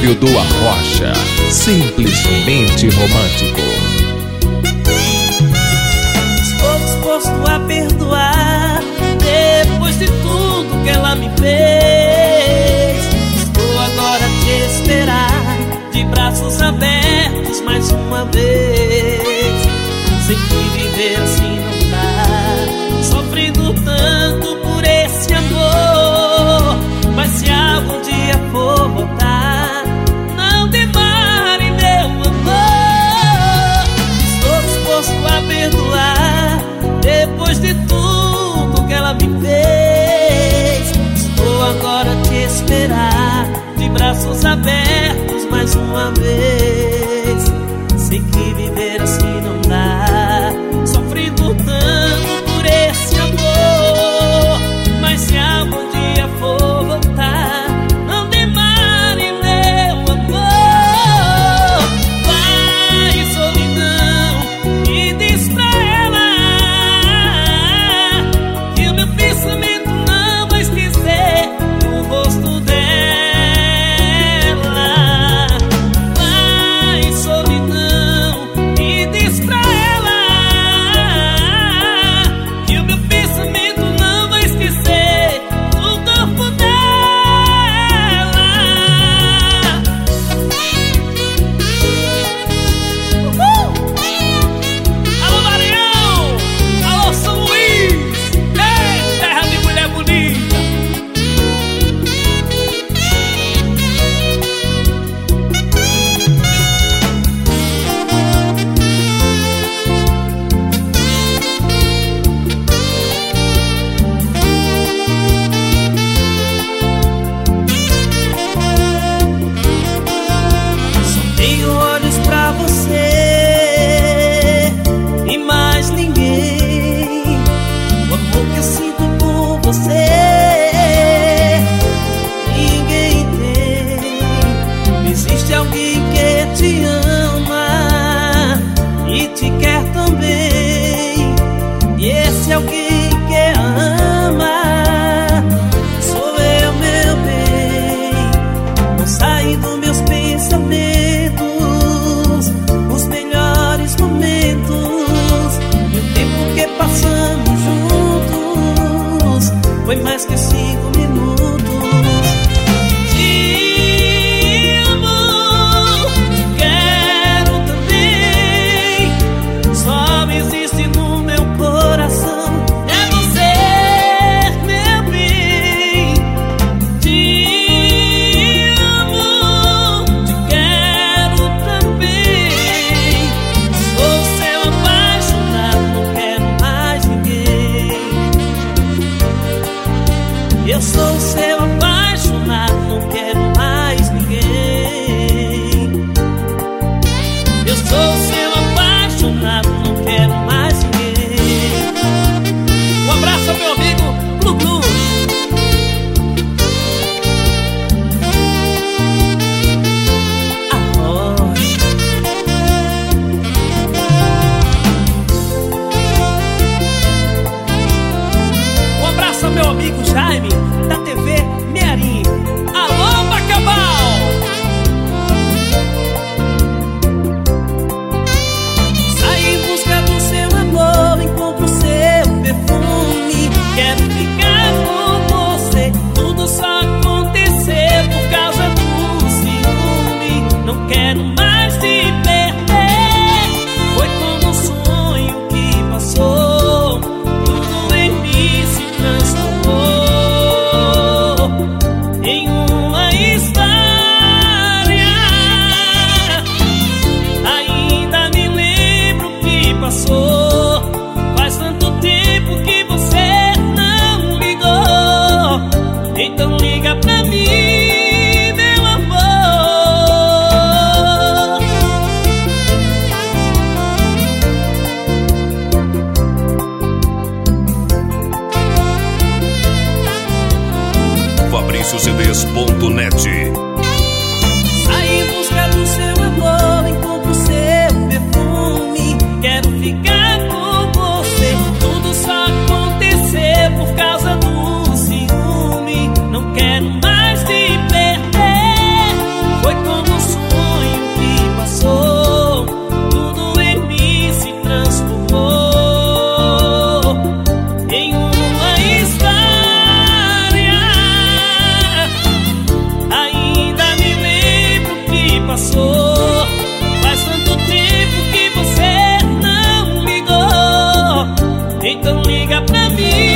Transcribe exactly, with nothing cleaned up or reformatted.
Silvio do Arrocha, simplesmente romântico. Estou disposto a perdoar depois de tudo que ela me fez. Estou agora a te esperar de braços abertos mais uma vez. Sei que viver assim não dá, sofrendo tanto por esse amor. Mas se algum dia for voltar, não demore, meu amor. Estou disposto a perdoar depois de tudo que ela me fez. Estou agora a te esperar de braços abertos mais uma vez. Sei que viver assim não dá, sofrendo tanto por esse amor. Mas se algum dia for voltar, não demore, meu amor. Vai, solidão, e diz pra ela que o meu pensamento não vai esquecer o rosto dela. Vai, solidão, e diz pra ela que o meu pensamento não vai esquecer o corpo dela. Uhul! Alô, Maranhão! Alô, São Luís! Ei, terra de mulher bonita! Só tenho olhos pra você e mais ninguém. O amor que eu sinto por você ninguém tem. Existe alguém que te ama e te quer também. E esse alguém que a ama sou eu, meu bem. Não sai dos meus pensamentos os melhores momentos. E o tempo que passamos juntos foi mais que cinco minutos. Te amo, te quero também. Só existe no meu coração é você, meu bem. Te amo, te quero também. Sou seu apaixonado, não quero mais ninguém. Eu sou seu apaixonado, não quero mais ninguém. Eu sou seu apaixonado, não quero mais ninguém. Um abraço ao meu amigo Glu-Glu. Arrocha. Um abraço ao meu amigo Jaime, da T V Mearim. Alô, Bacabal! Saí em busca do seu amor, encontro seu perfume. Quero ficar com você, tudo só aconteceu por causa do ciúme. Não quero mais te perder, foi como um sonho que passou. Tudo em mim se transformou em uma história. Ainda me lembro o que passou. Faz tanto tempo que você não ligou. Então liga pra mim, meu amor. Fabrício C Ds ponto net. Saí em busca do seu amor, encontro seu perfume. Quero ficar com você, tudo só aconteceu por causa do ciúme. Não quero mais te perder, foi com então liga pra mim.